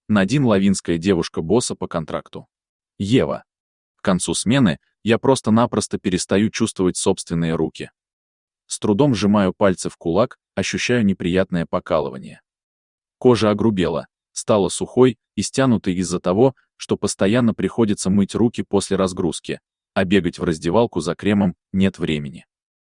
Надин Лавинская, девушка-босса по контракту. Ева. К концу смены я просто-напросто перестаю чувствовать собственные руки. С трудом сжимаю пальцы в кулак, ощущаю неприятное покалывание. Кожа огрубела, стала сухой и стянутой из-за того, что постоянно приходится мыть руки после разгрузки, а бегать в раздевалку за кремом нет времени.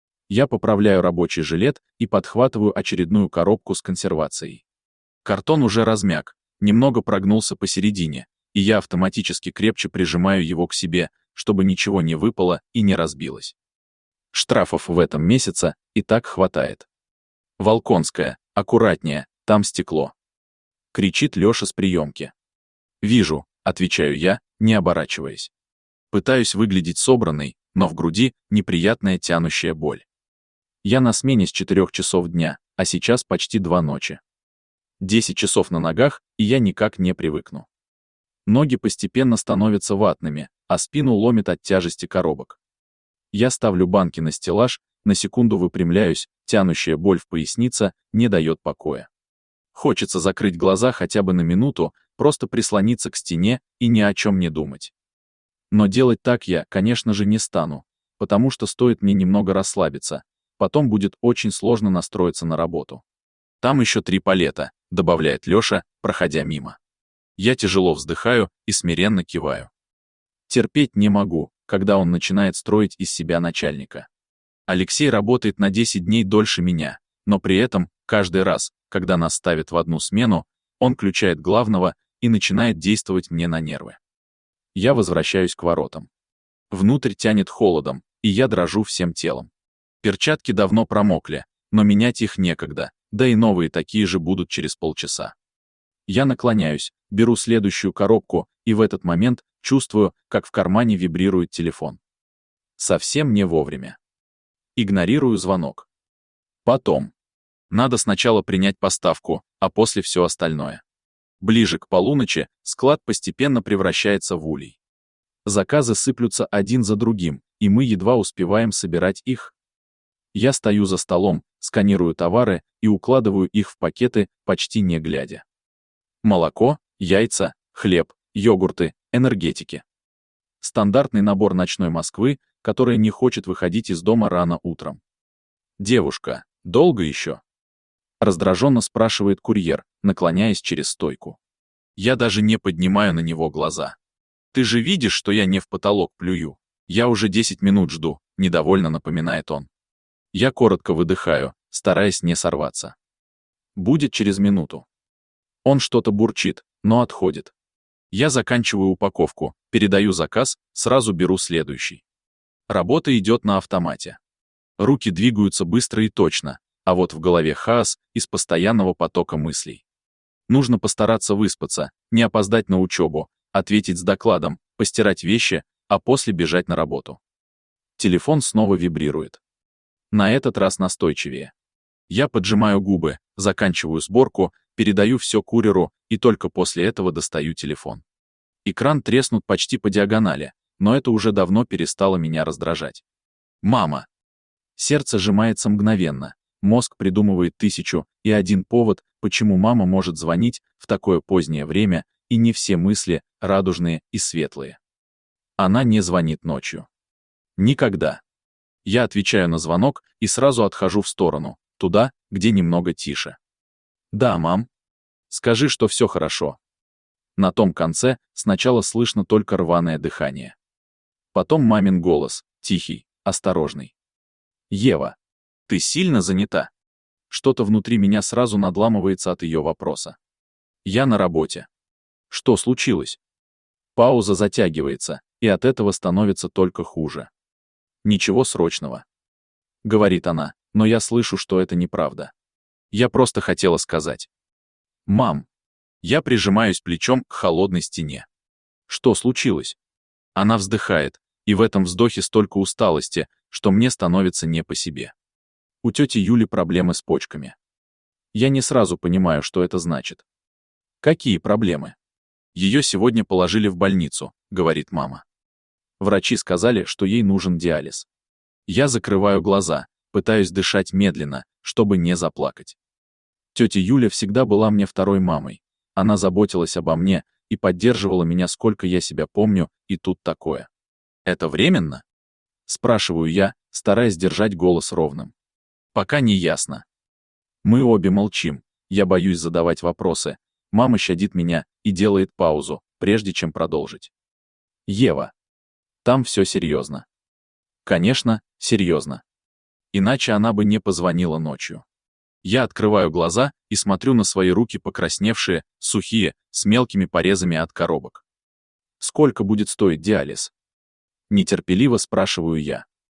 Я поправляю рабочий жилет и подхватываю очередную коробку с консервацией. Картон уже размяк, немного прогнулся посередине, и я автоматически крепче прижимаю его к себе, чтобы ничего не выпало и не разбилось. Штрафов в этом месяце и так хватает. Волконская, аккуратнее, там стекло. Кричит Лёша с приемки. Вижу, отвечаю я, не оборачиваясь. Пытаюсь выглядеть собранной, но в груди неприятная тянущая боль. Я на смене с 4 часов дня, а сейчас почти 2 ночи. 10 часов на ногах, и я никак не привыкну. Ноги постепенно становятся ватными, а спину ломит от тяжести коробок. Я ставлю банки на стеллаж, на секунду выпрямляюсь, тянущая боль в пояснице не дает покоя. Хочется закрыть глаза хотя бы на минуту, просто прислониться к стене и ни о чем не думать. Но делать так я, конечно же, не стану, потому что стоит мне немного расслабиться, потом будет очень сложно настроиться на работу. Там еще 3 палета, добавляет Лёша, проходя мимо. Я тяжело вздыхаю и смиренно киваю. Терпеть не могу, когда он начинает строить из себя начальника. Алексей работает на 10 дней дольше меня, но при этом, каждый раз, когда нас ставят в одну смену, он включает главного и начинает действовать мне на нервы. Я возвращаюсь к воротам. Внутрь тянет холодом, и я дрожу всем телом. Перчатки давно промокли, но менять их некогда, да и новые такие же будут через полчаса. Я наклоняюсь, беру следующую коробку, и в этот момент чувствую, как в кармане вибрирует телефон. Совсем не вовремя. Игнорирую звонок. Потом. Надо сначала принять поставку, а после все остальное. Ближе к полуночи склад постепенно превращается в улей. Заказы сыплются один за другим, и мы едва успеваем собирать их. Я стою за столом, сканирую товары и укладываю их в пакеты, почти не глядя. Молоко, яйца, хлеб, йогурты, энергетики. Стандартный набор ночной Москвы, которая не хочет выходить из дома рано утром. «Девушка, долго еще?» Раздраженно спрашивает курьер, наклоняясь через стойку. Я даже не поднимаю на него глаза. «Ты же видишь, что я не в потолок плюю? Я уже 10 минут жду», — недовольно напоминает он. Я коротко выдыхаю, стараясь не сорваться. «Будет через минуту». Он что-то бурчит, но отходит. Я заканчиваю упаковку, передаю заказ, сразу беру следующий. Работа идет на автомате. Руки двигаются быстро и точно, а вот в голове хаос из постоянного потока мыслей. Нужно постараться выспаться, не опоздать на учебу, ответить с докладом, постирать вещи, а после бежать на работу. Телефон снова вибрирует. На этот раз настойчивее. Я поджимаю губы, заканчиваю сборку, передаю все курьеру и только после этого достаю телефон. Экран треснут почти по диагонали, но это уже давно перестало меня раздражать. «Мама!» Сердце сжимается мгновенно, мозг придумывает 1001 повод, почему мама может звонить в такое позднее время, и не все мысли радужные и светлые. Она не звонит ночью. Никогда. Я отвечаю на звонок и сразу отхожу в сторону, туда, где немного тише. «Да, мам. Скажи, что все хорошо». На том конце сначала слышно только рваное дыхание. Потом мамин голос, тихий, осторожный. «Ева, ты сильно занята?» Что-то внутри меня сразу надламывается от ее вопроса. «Я на работе». «Что случилось?» Пауза затягивается, и от этого становится только хуже. «Ничего срочного», — говорит она, но я слышу, что это неправда. Я просто хотела сказать. «Мам». Я прижимаюсь плечом к холодной стене. «Что случилось?» Она вздыхает, и в этом вздохе столько усталости, что мне становится не по себе. У тети Юли проблемы с почками. Я не сразу понимаю, что это значит. «Какие проблемы?» «Ее сегодня положили в больницу», — говорит мама. Врачи сказали, что ей нужен диализ. Я закрываю глаза, пытаюсь дышать медленно, чтобы не заплакать. Тетя Юля всегда была мне второй мамой, Она заботилась обо мне и поддерживала меня, сколько я себя помню, и тут такое. Это временно? Спрашиваю я, стараясь держать голос ровным. Пока не ясно. Мы обе молчим, я боюсь задавать вопросы. Мама щадит меня и делает паузу, прежде чем продолжить. Ева. Там все серьезно. Конечно, серьезно. Иначе она бы не позвонила ночью. Я открываю глаза и смотрю на свои руки, покрасневшие, сухие, с мелкими порезами от коробок. Сколько будет стоить диализ? Нетерпеливо спрашиваю я.